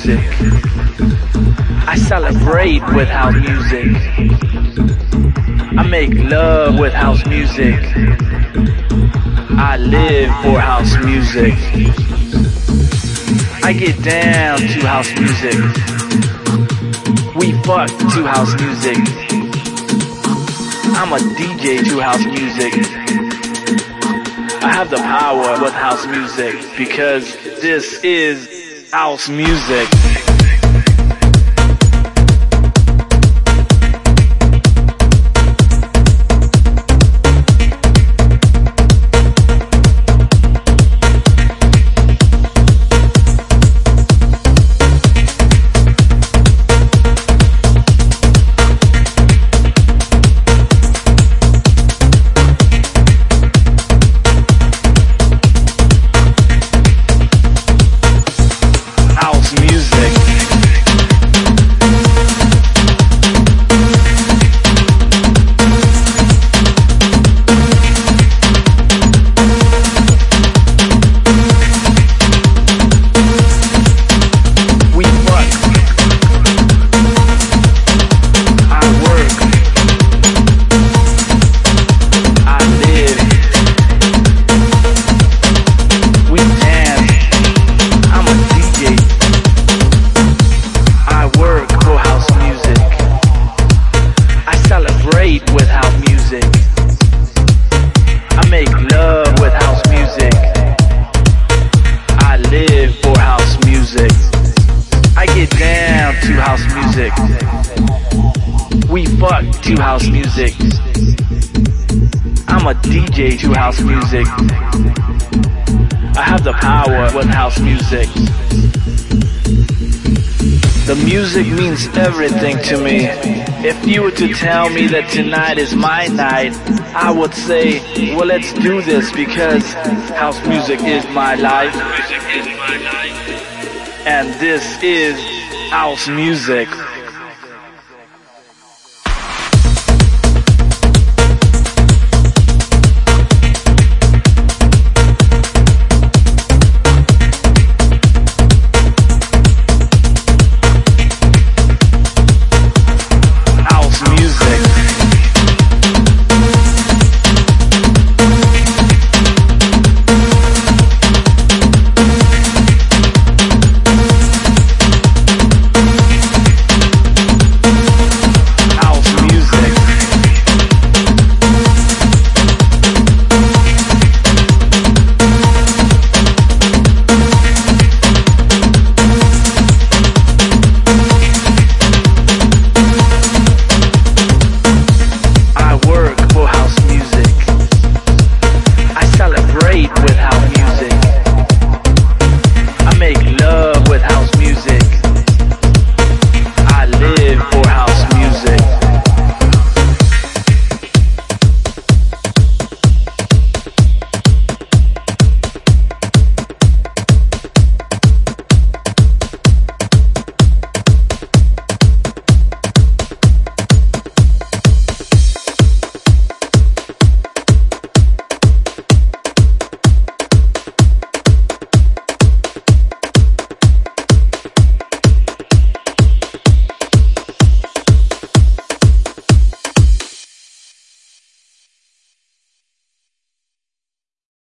music. I celebrate with house music. I make love with house music. I live for house music. I get down to house music. We fuck to house music. I'm a DJ to house music. I have the power with house music because this is house music. With house music, I make love with house music. I live for house music. I get down to house music. We fuck to house music. I'm a DJ to house music. I have the power with house music. The music means everything to me. If you were to tell me that tonight is my night, I would say, well, let's do this because house music is my life. And this is house music.